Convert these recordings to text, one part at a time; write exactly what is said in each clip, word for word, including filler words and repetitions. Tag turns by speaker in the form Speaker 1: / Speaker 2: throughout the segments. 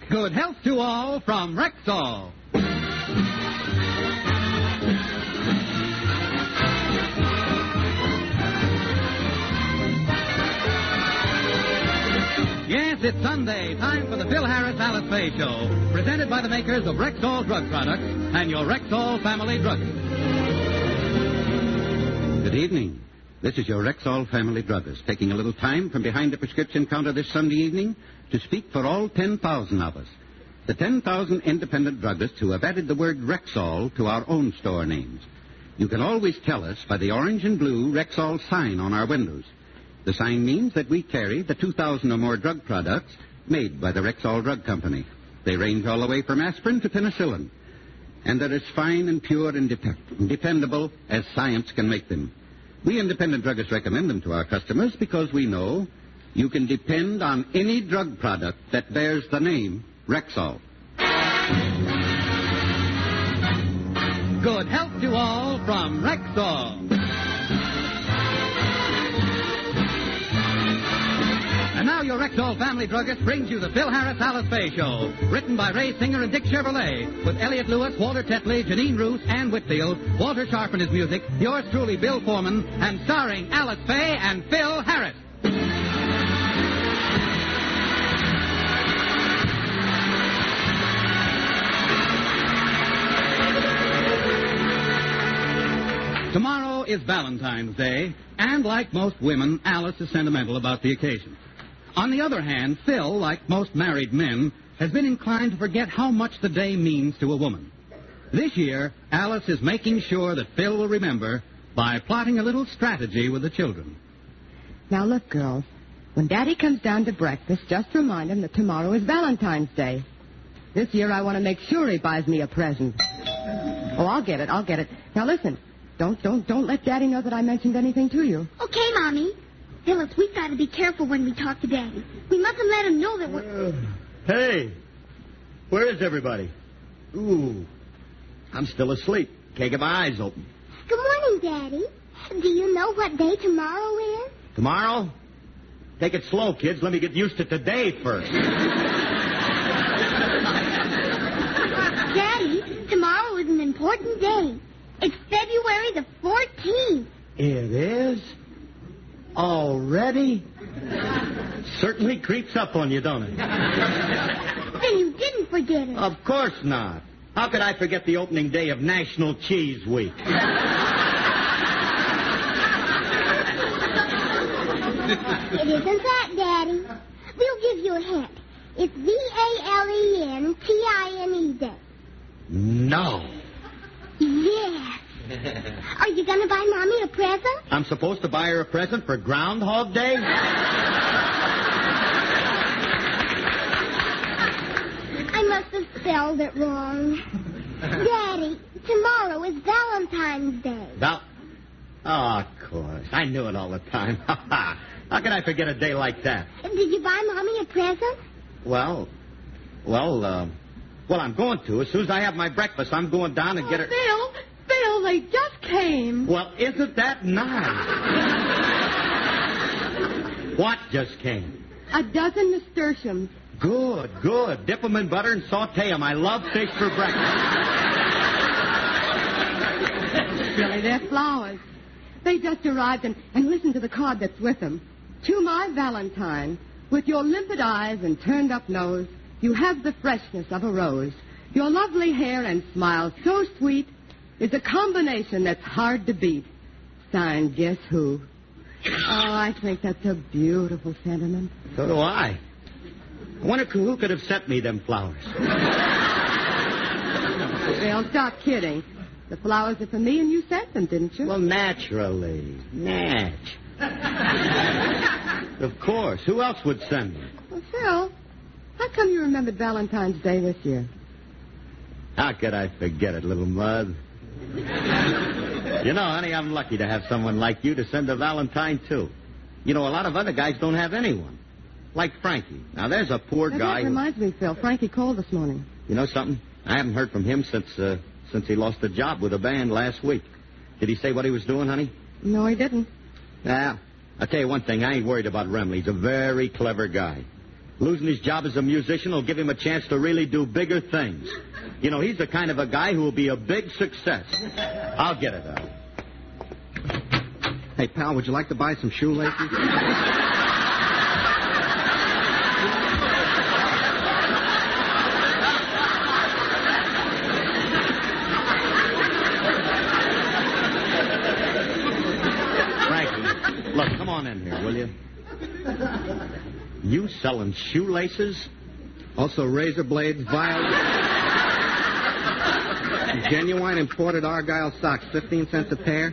Speaker 1: Good health to all from Rexall. Yes, it's Sunday, time for the Phil Harris Alice Faye Show, presented by the makers of Rexall Drug Products and your Rexall Family Druggist.
Speaker 2: Good evening. This is your Rexall Family Druggist, taking a little time from behind the prescription counter this Sunday evening to speak for all ten thousand of us. The ten thousand independent druggists who have added the word Rexall to our own store names. You can always tell us by the orange and blue Rexall sign on our windows. The sign means that we carry the two thousand or more drug products made by the Rexall Drug Company. They range all the way from aspirin to penicillin. And they're as fine and pure and dep- dependable as science can make them. We independent druggists recommend them to our customers because we know you can depend on any drug product that bears the name Rexall.
Speaker 1: Good health to all from Rexall. And now your Rexall Family Druggist brings you the Phil Harris Alice Faye Show, written by Ray Singer and Dick Chevrolet, with Elliot Lewis, Walter Tetley, Janine Roos, Ann Whitfield, Walter Sharp and his music, yours truly, Bill Foreman, and starring Alice Faye and Phil Harris. Tomorrow is Valentine's Day, and like most women, Alice is sentimental about the occasion. On the other hand, Phil, like most married men, has been inclined to forget how much the day means to a woman. This year, Alice is making sure that Phil will remember by plotting a little strategy with the children.
Speaker 3: Now, look, girls, when Daddy comes down to breakfast, just remind him that tomorrow is Valentine's Day. This year, I want to make sure he buys me a present. Oh, I'll get it, I'll get it. Now, listen, don't, don't, don't let Daddy know that I mentioned anything to you.
Speaker 4: Okay, Mommy. Phyllis, we've got to be careful when we talk to Daddy. We mustn't let him know that we're...
Speaker 5: Uh, hey, where is everybody? Ooh, I'm still asleep. Can't get my eyes open.
Speaker 4: Good morning, Daddy. Do you know what day tomorrow is?
Speaker 5: Tomorrow? Take it slow, kids. Let me get used to today first.
Speaker 4: Daddy, tomorrow is an important day. It's February the fourteenth.
Speaker 5: It is? Already? Certainly creeps up on you, don't it?
Speaker 4: Then you didn't forget it.
Speaker 5: Of course not. How could I forget the opening day of National Cheese Week?
Speaker 4: It isn't that, Daddy. We'll give you a hint. It's V A L E N T I N E Day.
Speaker 5: No.
Speaker 4: Yes. Are you going to buy Mommy a present?
Speaker 5: I'm supposed to buy her a present for Groundhog Day?
Speaker 4: I must have spelled it wrong. Daddy, tomorrow is Valentine's Day.
Speaker 5: Val... Oh, of course. I knew it all the time. How could I forget a day like that?
Speaker 4: Did you buy Mommy a present?
Speaker 5: Well, well, uh, well, I'm going to. As soon as I have my breakfast, I'm going down and
Speaker 3: Oh,
Speaker 5: get her...
Speaker 3: Phil, Phil, they just came.
Speaker 5: Well, isn't that nice? What just came?
Speaker 3: A dozen nasturtiums.
Speaker 5: Good, good. Dip them in butter and saute them. I love fish for breakfast.
Speaker 3: Really, they're flowers. They just arrived, and, and listen to the card that's with them. To my Valentine, with your limpid eyes and turned-up nose, you have the freshness of a rose. Your lovely hair and smile so sweet is a combination that's hard to beat. Signed, guess who? Oh, I think that's a beautiful sentiment.
Speaker 5: So do I. I wonder who could have sent me them flowers.
Speaker 3: Well, stop kidding. The flowers are for me, and you sent them, didn't you?
Speaker 5: Well, naturally. Natch. Of course. Who else would send them?
Speaker 3: Well, Phil, how come you remembered Valentine's Day this year?
Speaker 5: How could I forget it, little mud? You know, honey, I'm lucky to have someone like you to send a Valentine to. You know, a lot of other guys don't have anyone. Like Frankie. Now, there's a poor
Speaker 3: Now,
Speaker 5: guy
Speaker 3: That reminds me, Phil. Frankie called this morning.
Speaker 5: You know something? I haven't heard from him since uh, since he lost a job with a band last week. Did he say what he was doing, honey?
Speaker 3: No, he didn't.
Speaker 5: Nah. I'll tell you one thing. I ain't worried about Remley. He's a very clever guy. Losing his job as a musician will give him a chance to really do bigger things. You know, he's the kind of a guy who will be a big success. I'll get it out.
Speaker 2: Hey, pal, would you like to buy some shoelaces?
Speaker 5: Frankie, look, come on in here, will you? You selling shoelaces?
Speaker 2: Also razor blades, vials. Genuine imported Argyle socks, fifteen cents a pair.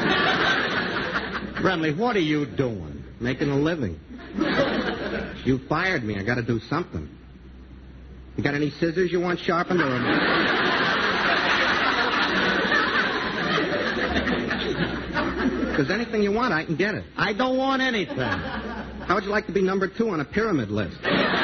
Speaker 5: Remley, what are you doing?
Speaker 2: Making a living. You fired me. I got to do something. You got any scissors you want sharpened or... If there's anything you want, I can get it.
Speaker 5: I don't want anything.
Speaker 2: How would you like to be number two on a pyramid list?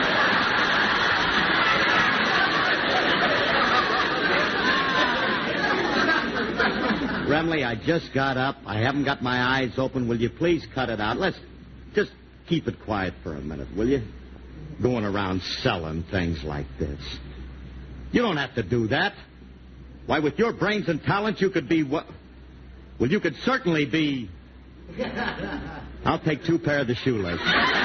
Speaker 5: Remley, I just got up. I haven't got my eyes open. Will you please cut it out? Let's just keep it quiet for a minute, will you? Going around selling things like this. You don't have to do that. Why, with your brains and talent, you could be what? Well, you could certainly be... I'll take two pair of the shoelaces.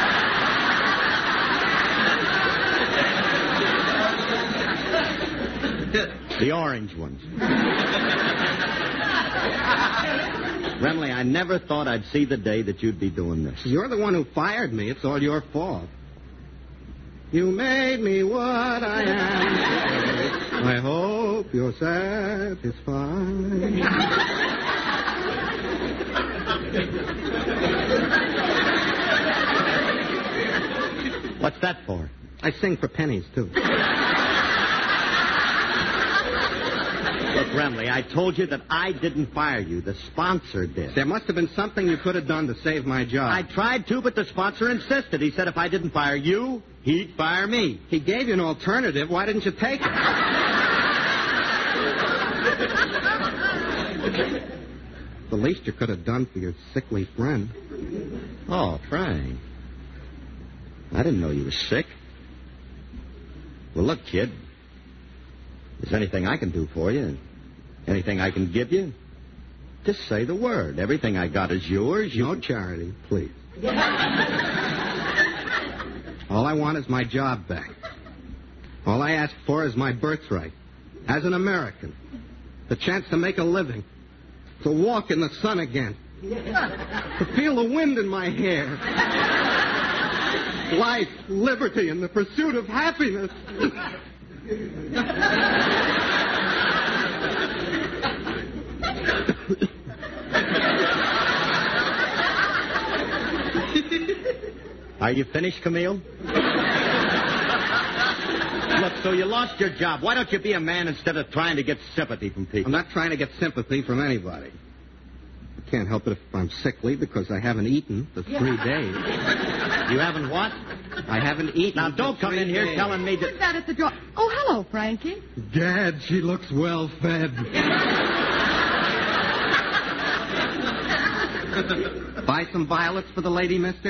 Speaker 5: The orange ones. Remley, I never thought I'd see the day that you'd be doing this.
Speaker 2: You're the one who fired me. It's all your fault. You made me what I am. I hope you're satisfied.
Speaker 5: What's that for?
Speaker 2: I sing for pennies, too.
Speaker 5: Look, Remley, I told you that I didn't fire you. The sponsor did.
Speaker 2: There must have been something you could have done to save my job.
Speaker 5: I tried to, but the sponsor insisted. He said if I didn't fire you, he'd fire me.
Speaker 2: He gave you an alternative. Why didn't you take it? The least you could have done for your sickly friend.
Speaker 5: Oh, Frank. I didn't know you were sick. Well, look, kid. If there's anything I can do for you, anything I can give you, just say the word. Everything I got is yours. You...
Speaker 2: No charity, please. All I want is my job back. All I ask for is my birthright. As an American, the chance to make a living, to walk in the sun again, to feel the wind in my hair. Life, liberty, and the pursuit of happiness.
Speaker 5: Are you finished, Camille? Look, so you lost your job. Why don't you be a man instead of trying to get sympathy from people?
Speaker 2: I'm not trying to get sympathy from anybody. I can't help it if I'm sickly because I haven't eaten for three days.
Speaker 5: You haven't what?
Speaker 2: I haven't eaten.
Speaker 5: Now, don't come in here
Speaker 2: days.
Speaker 5: telling me that...
Speaker 3: Who's that at the door? Oh, hello, Frankie.
Speaker 2: Dad, she looks well fed. Buy some violets for the lady, mister?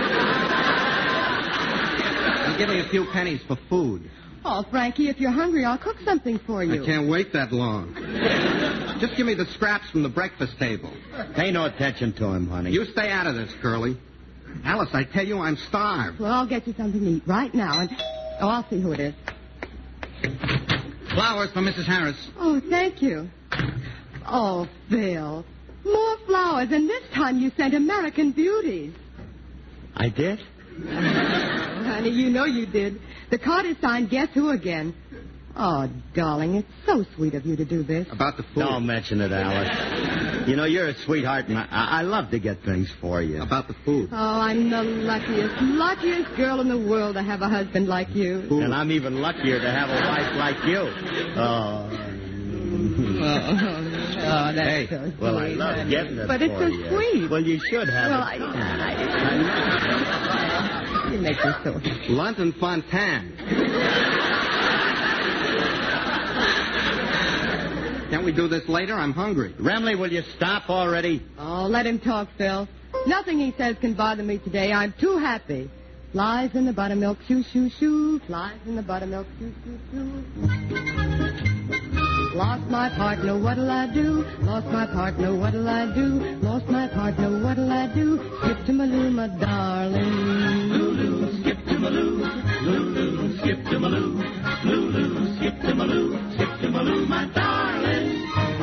Speaker 2: And give me a few pennies for food.
Speaker 3: Oh, Frankie, if you're hungry, I'll cook something for you.
Speaker 2: I can't wait that long. Just give me the scraps from the breakfast table.
Speaker 5: Pay no attention to him, honey.
Speaker 2: You stay out of this, Curly. Alice, I tell you, I'm starved.
Speaker 3: Well, I'll get you something to eat right now. And oh, I'll see who it is.
Speaker 1: Flowers for Missus Harris.
Speaker 3: Oh, thank you. Oh, Phil. More flowers, and this time you sent American Beauties.
Speaker 5: I did?
Speaker 3: Honey, you know you did. The card is signed Guess Who again. Oh, darling, it's so sweet of you to do this.
Speaker 2: About the food.
Speaker 5: Don't mention it, Alice. You know, you're a sweetheart, and I, I love to get things for you.
Speaker 2: About the food.
Speaker 3: Oh, I'm the luckiest, luckiest girl in the world to have a husband like you.
Speaker 2: Food.
Speaker 5: And I'm even luckier to have a wife like you. Oh.
Speaker 3: Oh, oh that's
Speaker 2: Hey,
Speaker 3: so sweet.
Speaker 5: Well, I love
Speaker 3: honey.
Speaker 5: getting it
Speaker 3: But
Speaker 5: for
Speaker 3: it's so
Speaker 5: you.
Speaker 3: sweet.
Speaker 5: Well, you should have
Speaker 3: Well,
Speaker 5: it.
Speaker 3: I... I... You make me so happy.
Speaker 2: London Fontaine. Can't we do this later? I'm hungry.
Speaker 5: Remley, will you stop already?
Speaker 3: Oh, let him talk, Phil. Nothing he says can bother me today. I'm too happy. Flies in the buttermilk, shoo, shoo, shoo. Flies in the buttermilk, shoo, shoo, shoo. Lost my partner, what'll I do? Lost my partner, what'll I do? Lost my partner, what'll I do? Skip to Maloo, my darling.
Speaker 6: Lulu, skip to Maloo. Lulu, skip to Maloo. Lulu, skip to Maloo. Skip to Maloo, my darling.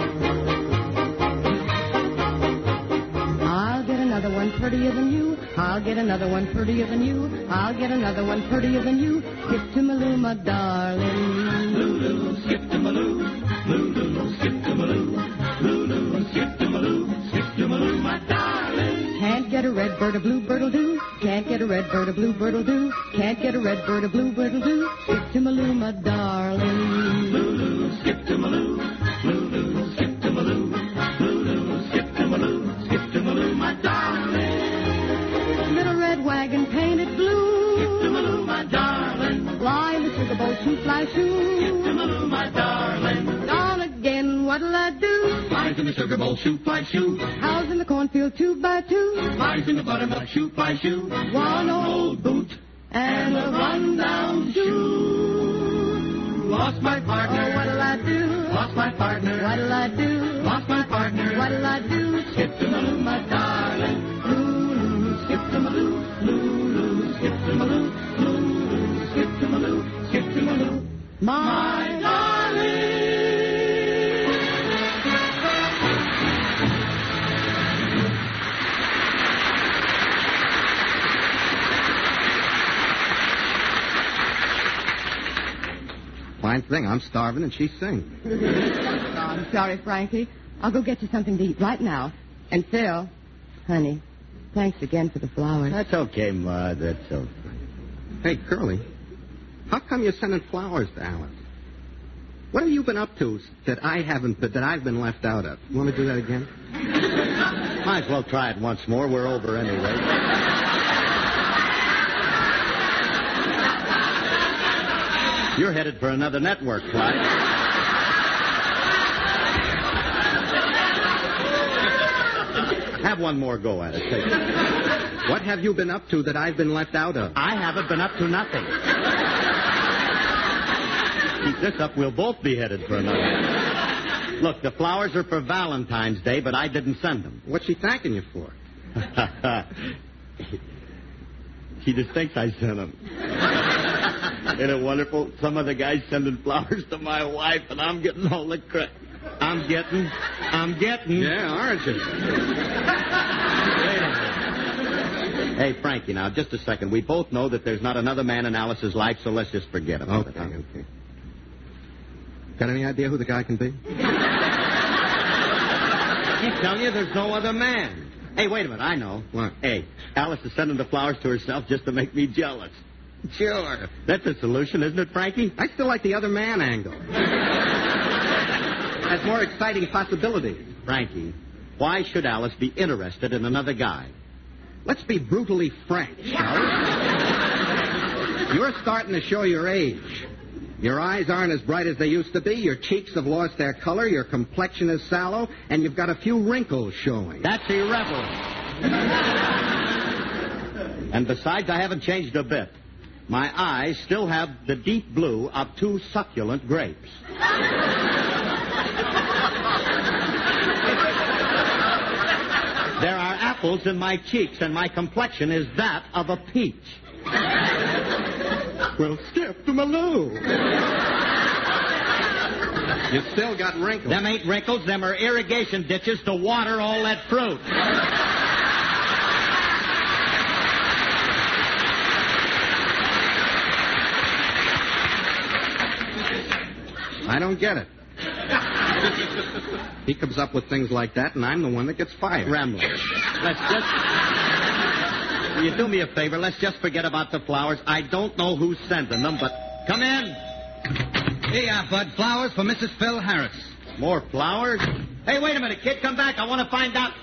Speaker 3: I'll get another one prettier than you. I'll get another one prettier than you. I'll get another one prettier than you. Skip to Maloo, my darling.
Speaker 6: Lulu, skip to Maloo. Lulu, skip to Maloo. Lulu, skip to Maloo. Skip to Maloo, my darling.
Speaker 3: Can't get a red bird, a blue bird'll do. Can't get a red bird, a blue bird'll do. Can't get a red bird, a blue bird'll do. Skip to Maloo, my darling.
Speaker 6: Lulu, skip to Maloo. Lulu, skip to Maloo. Lulu, skip to Maloo. Skip to Maloo, my darling.
Speaker 3: Little red wagon painted blue.
Speaker 6: Skip to Maloo, my darling.
Speaker 3: Fly in the sugar bowl, shoot, fly, shoot.
Speaker 6: Skip to Maloo, my darling.
Speaker 3: Gone again, what'll I do?
Speaker 6: Flies in the sugar bowl, shoot, fly, shoot.
Speaker 3: Cows in the cornfield, two by two.
Speaker 6: Flies in the buttermilk, shoot, fly, shoot.
Speaker 3: One old boot and a run-down shoe.
Speaker 6: Lost my partner.
Speaker 3: Oh, what'll I do?
Speaker 6: Lost my partner.
Speaker 3: What'll I do?
Speaker 6: Lost my partner.
Speaker 3: What'll I do?
Speaker 6: Skip to Maloo, my darling. Lulu, skip to Maloo. Lulu, skip to Maloo. Lulu, skip to Maloo. Skip to Maloo.
Speaker 3: My
Speaker 6: darling.
Speaker 2: Fine thing. I'm starving and she sings.
Speaker 3: Oh, I'm sorry, Frankie. I'll go get you something to eat right now. And Phil, honey, thanks again for the flowers.
Speaker 5: That's okay, Ma. That's okay.
Speaker 2: Hey, Curly, how come you're sending flowers to Alice? What have you been up to that I haven't, that I've been left out of? You want to do that again?
Speaker 5: Might as well try it once more. We're over anyway. You're headed for another network, Clyde. Have one more go at it. Take it.
Speaker 2: What have you been up to that I've been left out of?
Speaker 5: I haven't been up to nothing. Keep this up, we'll both be headed for another. Look, the flowers are for Valentine's Day, but I didn't send them.
Speaker 2: What's she thanking you for?
Speaker 5: She just thinks I sent them. Isn't it wonderful? Some of the guys sending flowers to my wife, and I'm getting all the credit. I'm getting, I'm getting.
Speaker 2: Yeah, aren't you?
Speaker 5: Wait a minute. Hey, Frankie, now, just a second. We both know that there's not another man in Alice's life, so let's just forget about
Speaker 2: Okay,
Speaker 5: it. Huh?
Speaker 2: okay. Got any idea who the guy can be?
Speaker 5: I keep telling you there's no other man. Hey, wait a minute. I know.
Speaker 2: What?
Speaker 5: Hey, Alice is sending the flowers to herself just to make me jealous.
Speaker 2: Sure.
Speaker 5: That's a solution, isn't it, Frankie?
Speaker 2: I still like the other man angle. Has more exciting possibilities.
Speaker 5: Frankie, why should Alice be interested in another guy?
Speaker 2: Let's be brutally frank, shall we? You're starting to show your age. Your eyes aren't as bright as they used to be. Your cheeks have lost their color. Your complexion is sallow. And you've got a few wrinkles showing.
Speaker 5: That's irreverent. And besides, I haven't changed a bit. My eyes still have the deep blue of two succulent grapes. There are apples in my cheeks, and my complexion is that of a peach.
Speaker 2: Well, skip to Maloo. You still got wrinkles.
Speaker 5: Them ain't wrinkles, them are irrigation ditches to water all that fruit.
Speaker 2: I don't get it. He comes up with things like that, and I'm the one that gets fired.
Speaker 5: Remley, let's just... Will you do me a favor? Let's just forget about the flowers. I don't know who's sending them, but... Come in.
Speaker 1: Here you are, Bud. Flowers for Missus Phil Harris.
Speaker 5: More flowers? Hey, wait a minute, kid. Come back. I want to find out...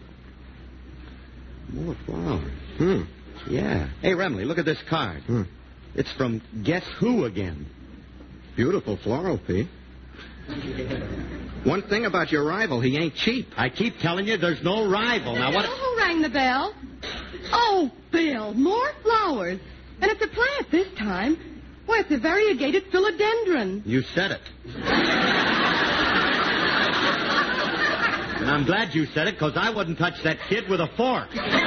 Speaker 5: More flowers.
Speaker 2: Hmm.
Speaker 5: Yeah. Hey, Remley, look at this card.
Speaker 2: Hmm.
Speaker 5: It's from Guess Who again.
Speaker 2: Beautiful floral, Pete. One thing about your rival, he ain't cheap.
Speaker 5: I keep telling you there's no rival. Now, what...
Speaker 3: Who rang the bell? Oh, Bill. Phil, more flowers. And it's a plant this time. Why, it's a variegated philodendron.
Speaker 5: You said it. And I'm glad you said it, because I wouldn't touch that kid with a fork.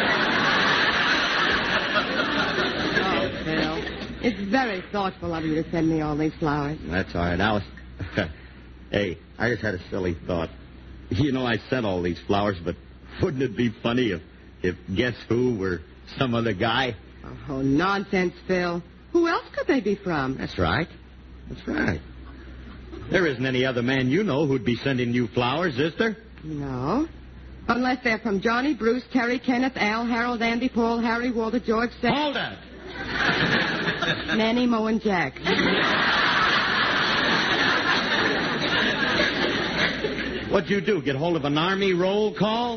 Speaker 3: Oh, Phil. It's very thoughtful of you to send me all these flowers.
Speaker 5: That's all right, Alice. Hey, I just had a silly thought. You know, I sent all these flowers, but wouldn't it be funny if, if Guess Who were some other guy?
Speaker 3: Oh, nonsense, Phil. Who else could they be from?
Speaker 5: That's right. That's right. There isn't any other man you know who'd be sending you flowers, is there?
Speaker 3: No. Unless they're from Johnny, Bruce, Terry, Kenneth, Al, Harold, Andy, Paul, Harry, Walter, George, Seth...
Speaker 5: Hold it!
Speaker 3: Nanny, Mo, and Jack.
Speaker 5: What'd you do, get hold of an army roll call?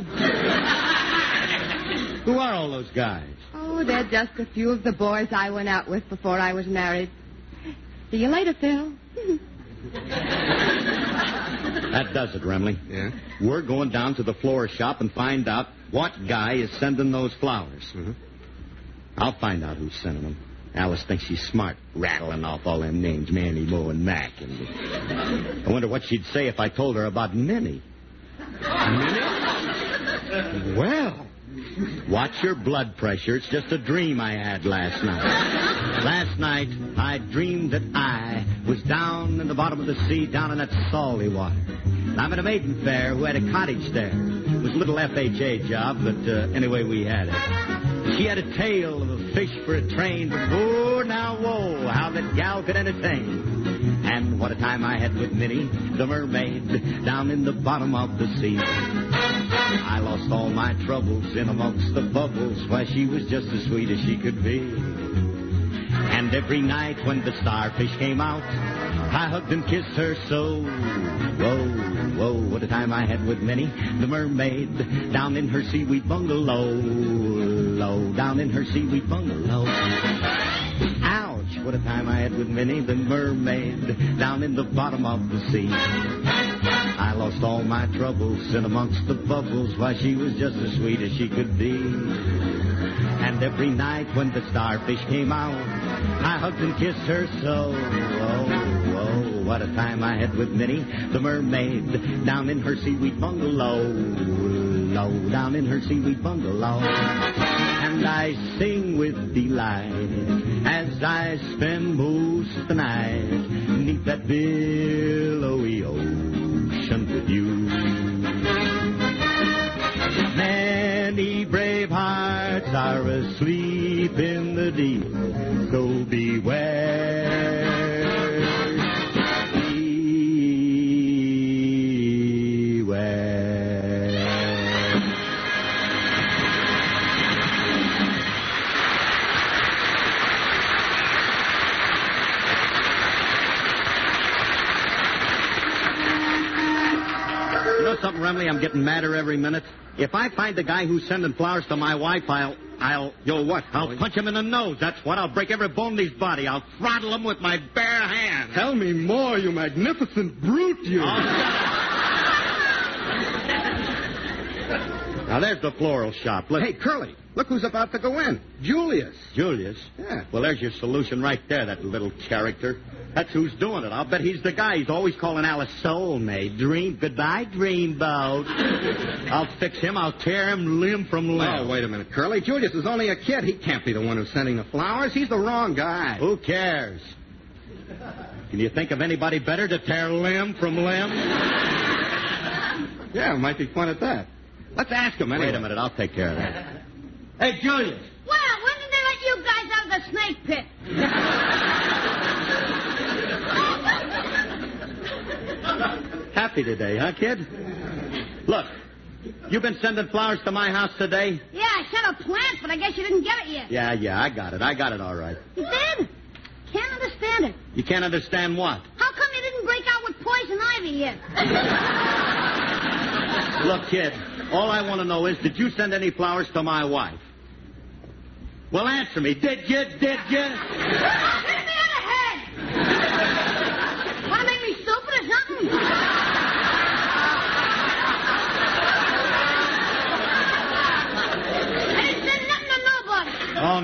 Speaker 5: Who are all those guys?
Speaker 3: Oh, they're just a few of the boys I went out with before I was married. See you later, Phil.
Speaker 5: That does it, Remley.
Speaker 2: Yeah?
Speaker 5: We're going down to the florist shop and find out what guy is sending those flowers.
Speaker 2: Mm-hmm.
Speaker 5: I'll find out who's sending them. Alice thinks she's smart, rattling off all them names, Manny, Mo, and Mac. And I wonder what she'd say if I told her about Minnie.
Speaker 2: Minnie? Well...
Speaker 5: Watch your blood pressure. It's just a dream I had last night. Last night, I dreamed that I was down in the bottom of the sea, down in that salty water. And I'm at a maiden fair who had a cottage there. It was a little F H A job, but uh, anyway, we had it. She had a tail of a fish for a train, but oh, now, whoa, how that gal could entertain. And what a time I had with Minnie, the mermaid, down in the bottom of the sea. I lost all my troubles in amongst the bubbles. Why, she was just as sweet as she could be. And every night when the starfish came out, I hugged and kissed her so. Whoa, whoa, what a time I had with Minnie, the mermaid, down in her seaweed bungalow. Low, down in her seaweed bungalow. Ouch, what a time I had with Minnie, the mermaid, down in the bottom of the sea. I lost all my troubles in amongst the bubbles. Why, she was just as sweet as she could be. And every night when the starfish came out, I hugged and kissed her so. Oh, oh, what a time I had with Minnie, the mermaid, down in her seaweed bungalow. Low, down in her seaweed bungalow. And I sing with delight as I spend most of the night beneath that billowy ocean with you. Many brave hearts are asleep in the deep, so beware. Something, Remley, I'm getting madder every minute. If I find the guy who's sending flowers to my wife, I'll, I'll, yo, what? I'll punch him in the nose. That's what. I'll break every bone in his body. I'll throttle him with my bare hands.
Speaker 2: Tell me more, you magnificent brute, you.
Speaker 5: Oh, now, there's the floral shop. Look.
Speaker 2: Hey, Curly, look who's about to go in. Julius.
Speaker 5: Julius?
Speaker 2: Yeah.
Speaker 5: Well, there's your solution right there, that little character. That's who's doing it. I'll bet he's the guy. He's always calling Alice soulmate. Dream, goodbye, dreamboat. I'll fix him. I'll tear him limb from limb.
Speaker 2: Oh, wait a minute, Curly. Julius is only a kid. He can't be the one who's sending the flowers. He's the wrong guy.
Speaker 5: Who cares? Can you think of anybody better to tear limb from limb?
Speaker 2: Yeah, it might be fun at that. Let's ask him anyway.
Speaker 5: Wait a minute. I'll take care of that. Hey, Julius.
Speaker 4: Well, when did they let you guys out of the snake pit?
Speaker 5: Happy today, huh, kid? Look, you been sending flowers to my house today?
Speaker 4: Yeah, I sent a plant, but I guess you didn't get it yet.
Speaker 5: Yeah, yeah, I got it. I got it all right.
Speaker 4: You did? Can't understand it.
Speaker 5: You can't understand what?
Speaker 4: How come you didn't break out with poison ivy yet?
Speaker 5: Look, kid, all I want to know is, did you send any flowers to my wife? Well, answer me. Did you? Did you?
Speaker 4: Hit me on the head! Want to make me stupid or something? Ain't said nothing to nobody.
Speaker 5: Oh,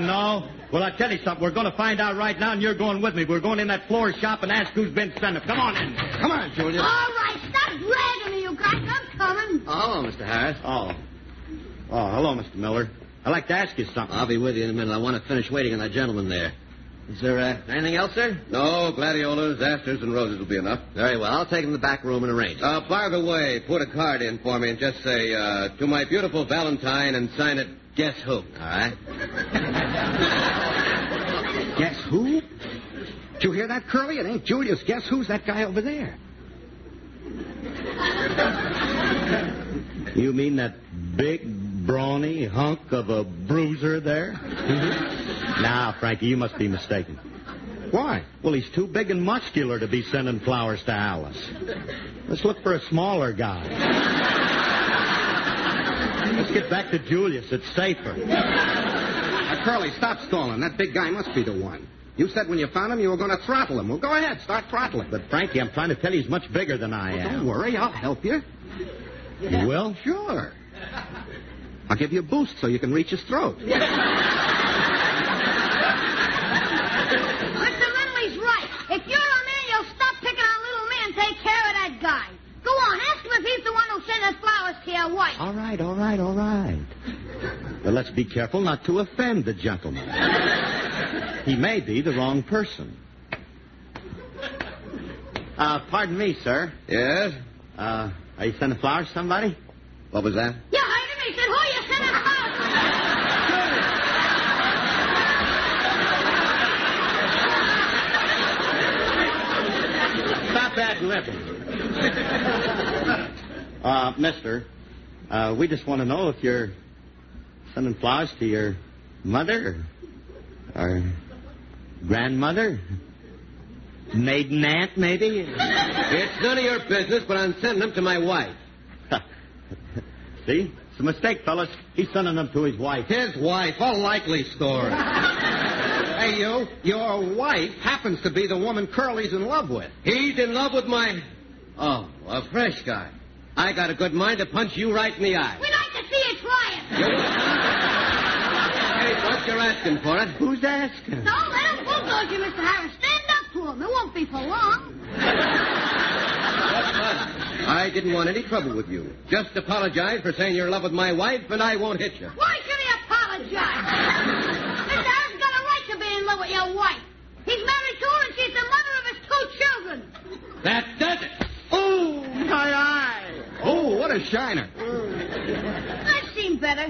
Speaker 5: Well, I tell you something. We're going to find out right now, and you're going with me. We're going in that floor shop and ask who's been sending them. Come on in.
Speaker 2: Come on, Julius.
Speaker 4: All right, stop dragging me, you guys. I'm coming.
Speaker 7: Oh, hello, Mister Harris.
Speaker 5: Oh. Oh, hello, Mister Miller. I'd like to ask you something.
Speaker 7: I'll be with you in a minute. I want to finish waiting on that gentleman there. Is there uh, anything else, sir?
Speaker 8: No, gladiolas, asters, and roses will be enough.
Speaker 7: Very well. I'll take him to the back room and arrange it.
Speaker 8: Uh, by the way, put a card in for me and just say, uh, to my beautiful Valentine, and sign it, Guess Who.
Speaker 7: All right.
Speaker 2: Guess who? Did you hear that, Curly? It ain't Julius. Guess who's that guy over there?
Speaker 5: You mean that big, brawny hunk of a bruiser there? Now, Frankie, you must be mistaken.
Speaker 2: Why?
Speaker 5: Well, he's too big and muscular to be sending flowers to Alice. Let's look for a smaller guy. Let's get back to Julius. It's safer.
Speaker 2: Now, Curly, stop stalling. That big guy must be the one. You said when you found him you were going to throttle him. Well, go ahead. Start throttling.
Speaker 5: But, Frankie, I'm trying to tell you he's much bigger than I
Speaker 2: Well,
Speaker 5: am.
Speaker 2: don't worry. I'll help you.
Speaker 5: You will?
Speaker 2: Sure. I'll give you a boost so you can reach his throat.
Speaker 4: Mister Lindley's right. If you're a man, you'll stop picking on little men and take care of that guy. Go on, ask him if he's the one who sent us flowers to your wife.
Speaker 5: All right, all right, all right. But let's be careful not to offend the gentleman. He may be the wrong person. Uh, pardon me, sir.
Speaker 8: Yes?
Speaker 5: Uh, are you sending flowers to somebody?
Speaker 8: What was that?
Speaker 4: You heard him. He said, who you sending flowers
Speaker 5: Stop ad-libbing. Uh, mister, uh, we just want to know if you're sending flowers to your mother or grandmother, maiden aunt, maybe?
Speaker 8: It's none of your business, but I'm sending them to my wife.
Speaker 5: See? It's a mistake, fellas. He's sending them to his wife.
Speaker 2: His wife. A likely story. Hey, you. Your wife happens to be the woman Curly's in love with.
Speaker 8: He's in love with my... Oh, a fresh guy. I got a good mind to punch you right in the eye.
Speaker 4: We'd like to see you try it.
Speaker 8: Hey, what you're asking for it?
Speaker 5: Who's asking?
Speaker 4: No, let him bulldoze you, Mister Harris. Stand up to him. It won't be for long.
Speaker 8: I didn't want any trouble with you. Just apologize for saying you're in love with my wife, and I won't hit you.
Speaker 4: Why should he apologize? Mister Harris got a right to be in love with your wife. He's married to her, and she's the mother of his two children.
Speaker 8: That does it.
Speaker 5: Oh, my eye.
Speaker 2: Oh, what a shiner.
Speaker 4: I've seen better.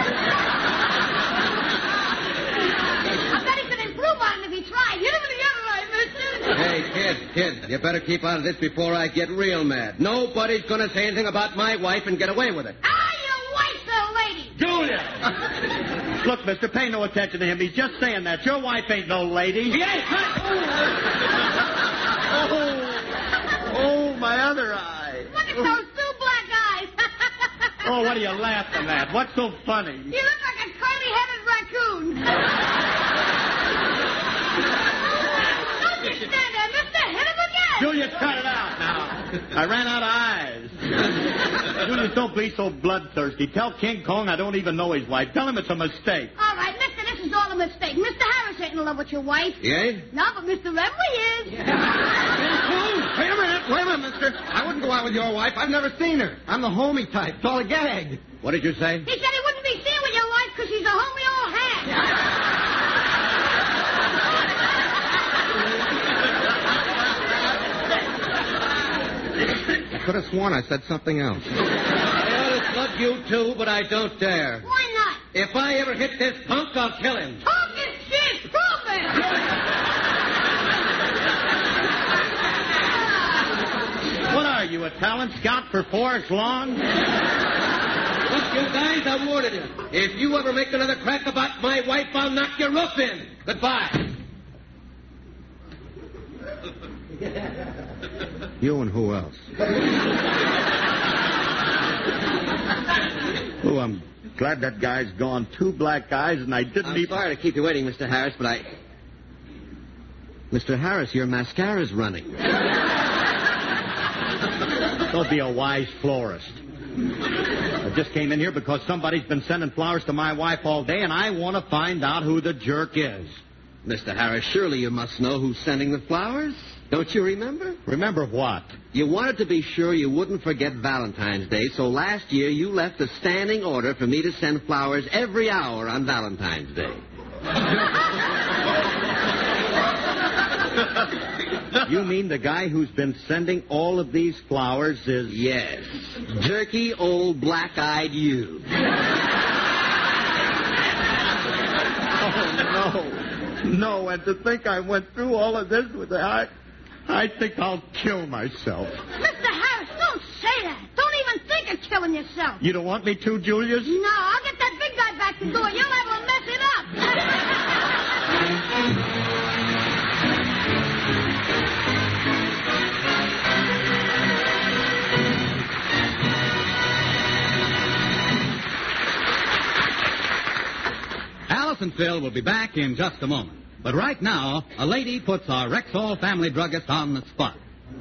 Speaker 4: I bet he could improve on it if he tried. Hit him in the other eye, mister.
Speaker 8: Hey, kid, kid, you better keep out of this before I get real mad. Nobody's going to say anything about my wife and get away with it.
Speaker 4: Ah, your wife's a lady.
Speaker 5: Julia! Look, mister, pay no attention to him. He's just saying that. Your wife ain't no lady.
Speaker 8: Yes,
Speaker 5: Oh, oh, my other eye.
Speaker 4: Look at those two black eyes.
Speaker 5: Oh, what are you laughing at? What's so funny?
Speaker 4: You look like a curly-headed raccoon. Don't you stand there, mister. Hit him again.
Speaker 5: Julius, cut it out now. I ran out of eyes. Julius, don't be so bloodthirsty. Tell King Kong I don't even know his wife. Tell him it's a mistake.
Speaker 4: All right, mister, this is all a mistake. Mister Harris ain't in love with your wife.
Speaker 8: Yes?
Speaker 4: No, but Mister Remley is.
Speaker 2: Wait a minute. Wait a minute, mister. I wouldn't go out with your wife. I've never seen her. I'm the homie type. It's all a gag.
Speaker 8: What did you say?
Speaker 4: He said he wouldn't be seen with your wife because she's a homie old hat.
Speaker 2: I could have sworn I said something else.
Speaker 8: I ought to slug you too, but I don't dare.
Speaker 4: Why not?
Speaker 8: If I ever hit this punk, I'll kill him.
Speaker 4: Talk is shit. Prove it.
Speaker 5: What are you, a talent scout for Forrest Lawn?
Speaker 8: Look, you guys, I warned you. If you ever make another crack about my wife, I'll knock your roof in. Goodbye.
Speaker 2: You and who else?
Speaker 5: Oh, I'm glad that guy's gone. Two black eyes, and I didn't
Speaker 7: I'm
Speaker 5: even...
Speaker 7: sorry to keep you waiting, Mister Harris, but I... Mister Harris, your mascara's running.
Speaker 5: Don't be a wise florist. I just came in here because somebody's been sending flowers to my wife all day, and I want to find out who the jerk is.
Speaker 8: Mister Harris, surely you must know who's sending the flowers. Don't you remember?
Speaker 5: Remember what?
Speaker 8: You wanted to be sure you wouldn't forget Valentine's Day, so last year you left a standing order for me to send flowers every hour on Valentine's Day.
Speaker 5: You mean the guy who's been sending all of these flowers is...
Speaker 8: Yes. Jerky old black-eyed you.
Speaker 5: Oh, no. No, and to think I went through all of this with the... I, I think I'll kill myself.
Speaker 4: Mister Harris, don't say that. Don't even think of killing yourself.
Speaker 5: You don't want me to, Julius?
Speaker 4: No, I'll get that big guy back to do it. You'll have to mess it
Speaker 1: Alice and Phil will be back in just a moment. But right now, a lady puts our Rexall family druggist on the spot.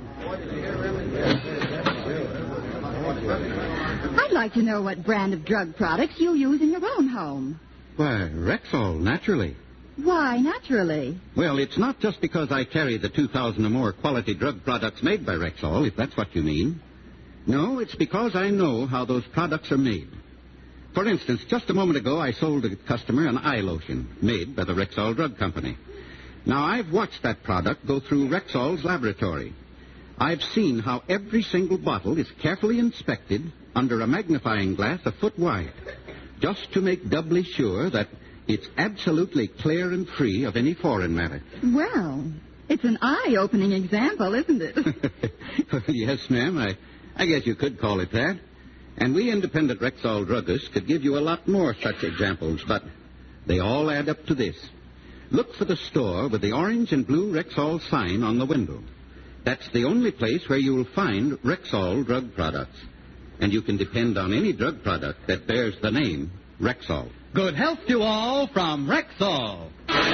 Speaker 3: I'd like to know what brand of drug products you use in your own home.
Speaker 2: Why, Rexall, naturally.
Speaker 3: Why, naturally?
Speaker 2: Well, it's not just because I carry the two thousand or more quality drug products made by Rexall, if that's what you mean. No, it's because I know how those products are made. For instance, just a moment ago, I sold a customer an eye lotion made by the Rexall Drug Company. Now, I've watched that product go through Rexall's laboratory. I've seen how every single bottle is carefully inspected under a magnifying glass a foot wide, just to make doubly sure that it's absolutely clear and free of any foreign matter.
Speaker 3: Well, it's an eye-opening example, isn't it?
Speaker 2: Yes, ma'am. I, I guess you could call it that. And we independent Rexall druggists could give you a lot more such examples, but they all add up to this. Look for the store with the orange and blue Rexall sign on the window. That's the only place where you'll find Rexall drug products. And you can depend on any drug product that bears the name Rexall.
Speaker 1: Good health to all from Rexall.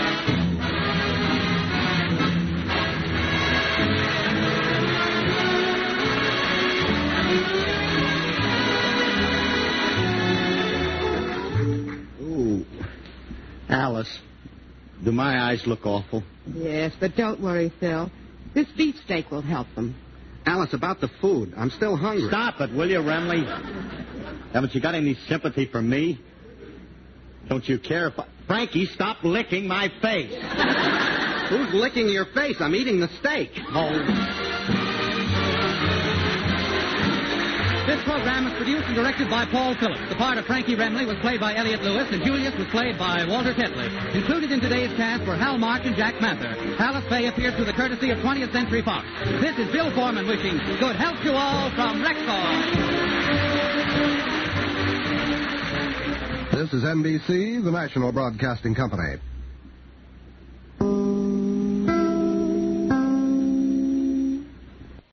Speaker 5: Alice, do my eyes look awful?
Speaker 3: Yes, but don't worry, Phil. This beefsteak will help them.
Speaker 2: Alice, about the food. I'm still hungry.
Speaker 5: Stop it, will you, Remley? Haven't you got any sympathy for me? Don't you care if I... Frankie, stop licking my face.
Speaker 2: Who's licking your face? I'm eating the steak.
Speaker 5: Oh...
Speaker 1: This program was produced and directed by Paul Phillips. The part of Frankie Remley was played by Elliot Lewis, and Julius was played by Walter Tetley. Included in today's cast were Hal March and Jack Mather. Alice Faye appeared through the courtesy of twentieth Century Fox. This is Bill Foreman wishing good health to all from Rexall.
Speaker 9: This is N B C, the national broadcasting company.